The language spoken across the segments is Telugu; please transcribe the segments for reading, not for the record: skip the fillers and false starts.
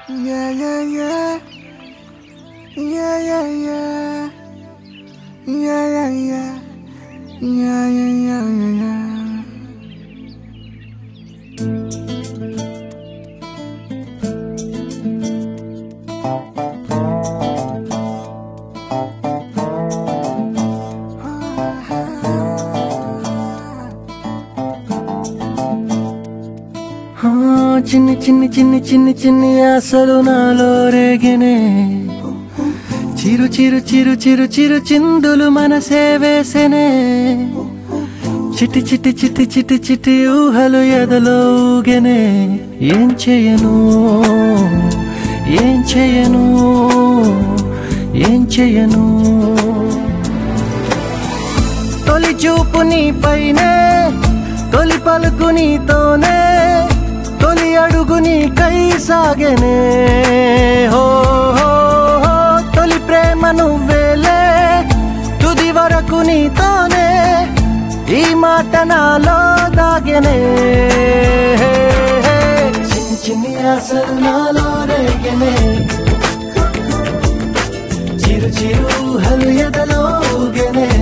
Yeah, yeah, yeah. Yeah, yeah, yeah. Yeah, yeah, yeah. Yeah, yeah, yeah, yeah, yeah. చిన్ని చిన్ని చిన్ని చిన్ని చిన్ని ఆశలు నాలో రేగినే చిరు చిరు చిరు చిరు చిరు చిందులు మనసే వేసెనే చిటి చిటి చిటి చిటి చిటి ఊహలు ఎదలో ఊగెనే ఏం చేయను ఏం చేయను ఏం చేయను తొలి చూపు నీ పైనే తొలి పలుకు నీతోనే తొలి అడుగు నీకై సాగెనే హో హో హో తొలి ప్రేమ నువ్వేలే తుది వరకు నీతోనే ఈ మాట నాలో దాగెనే చిన్ని చిన్ని ఆశలు నాలో రేగెనే చిరు చిరు ఊహలు ఎదలో ఊగెనే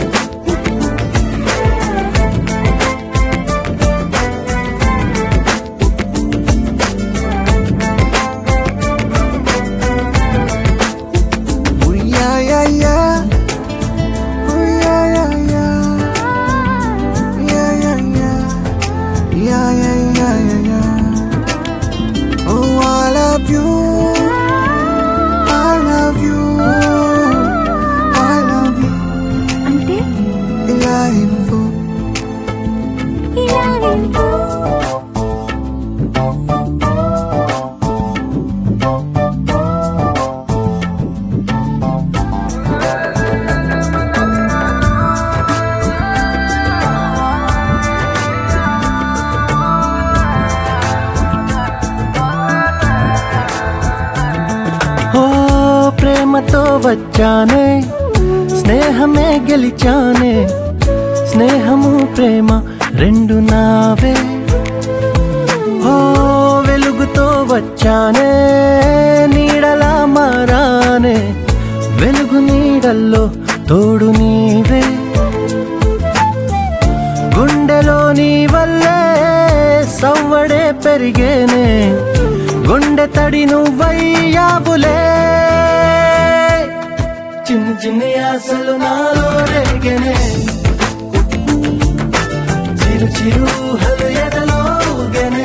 ప్రేమతో వచ్చానే స్నేహమే గెలిచానే స్నేహము ప్రేమ రెండు నావే ఓ వెలుగుతో వచ్చానే నీడలా మారానే వెలుగు నీడల్లో తోడు నీవే గుండెలో నీ వల్లే సవ్వడే పెరిగేనే గుండె తడి నువ్వయ్యావులే చిన్ని చిన్ని ఆశలు నాలో రేగెనే చిరు చిరు ఊహలు ఎదలో ఊగెనే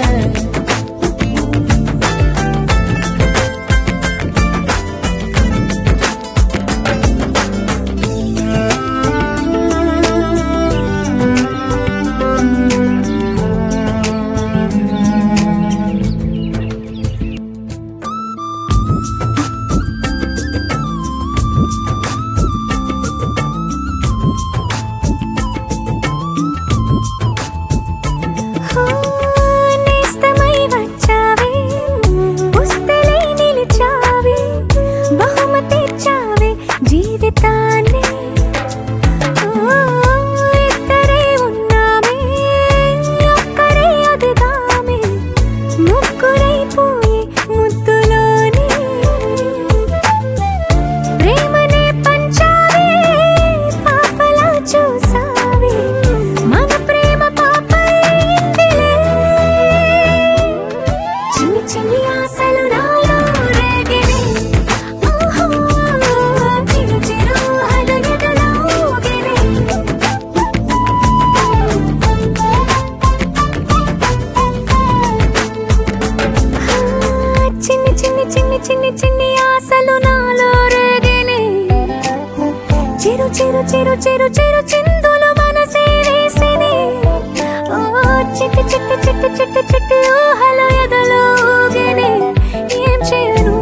చిన్ని చిన్ని ఆశలు నాలో రేగెనే చిరు చిరు చిరు చిరు చిరు చిందులు మనసే వేసెనే చిట్టి చిట్టి చిట్టి చిట్టి చిట్టి ఊహలు ఎదలో ఊగెనే ఏం చేయను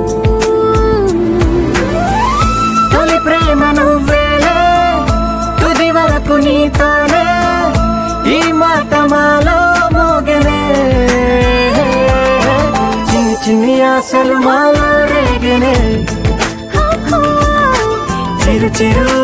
తొలి ప్రేమ నువ్వేలే తుది వరకు నీతోనే ఈ మాట మాలో మోగెనే చిన్ని ఆశలు మాలో రేగెనే చిరు చిరు